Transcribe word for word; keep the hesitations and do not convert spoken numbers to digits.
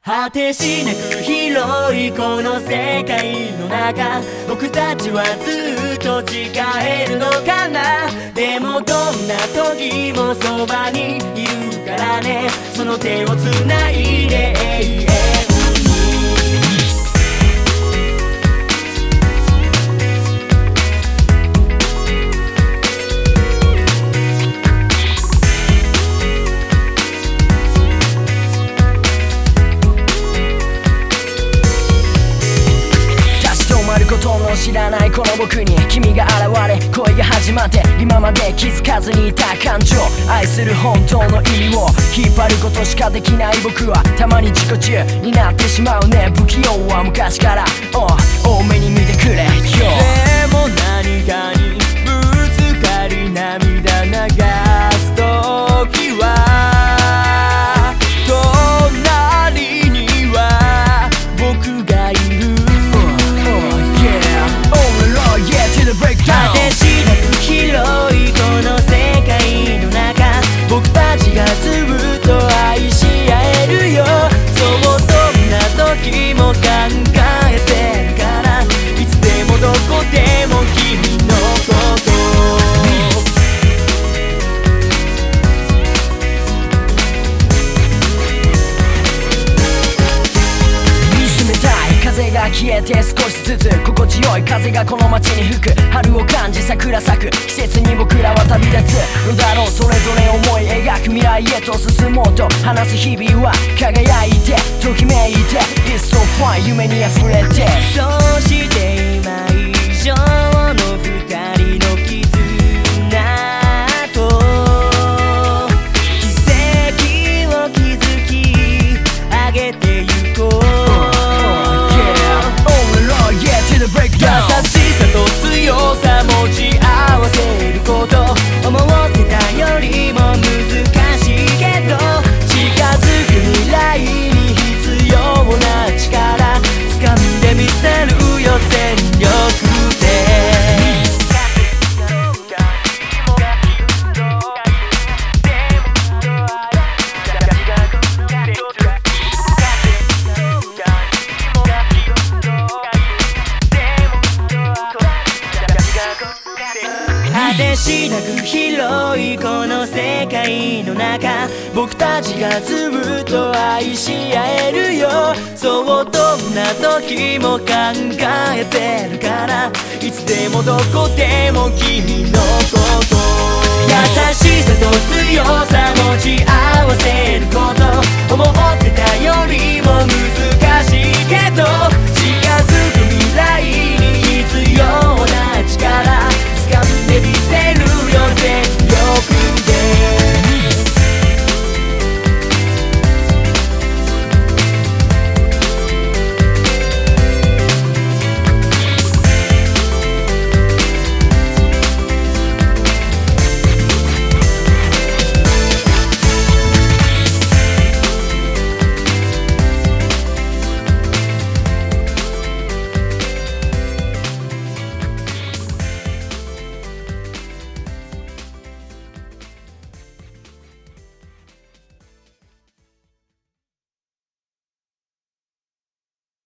果てしなく広いこの世界の中、僕たちはずっと誓えるのかな。でもどんな時もそばにいるからね、その手をつないで永遠ことも知らないこの僕に君が現れ、恋が始まって、今まで気づかずにいた感情、愛する本当の意味を引っ張ることしかできない僕はたまに自己中になってしまうね。不器用は昔から、oh、多めに見てくれよ。でも何かにぶつかり涙流す時は隣には僕がいる。果てしなく広いこの世界の中、僕たちがずっと愛し合えるよ。そうどんな時も考えてるから、いつでもどこでも君のこと風が消えて少しずつ心地よい風がこの街に吹く。春を感じ桜咲く季節に僕らは旅立つのだろう。それぞれ思い描く未来へと進もうと話す日々は輝いてときめいて It's so fun 夢に溢れて、そして今以上の二人の絆と奇跡を築き上げてゆこう。優しさと強さ持ち合わせること、思ってたよりも難しいけど、近づく未来に必要な力掴んでみせるよ全力で。果てしなく広いこの世界の中、僕たちがずっと愛し合えるよ。そうどんな時も考えてるから、いつでもどこでも君のこと。優しさと強さ持ち合わせること、思ってたよりも難しいけど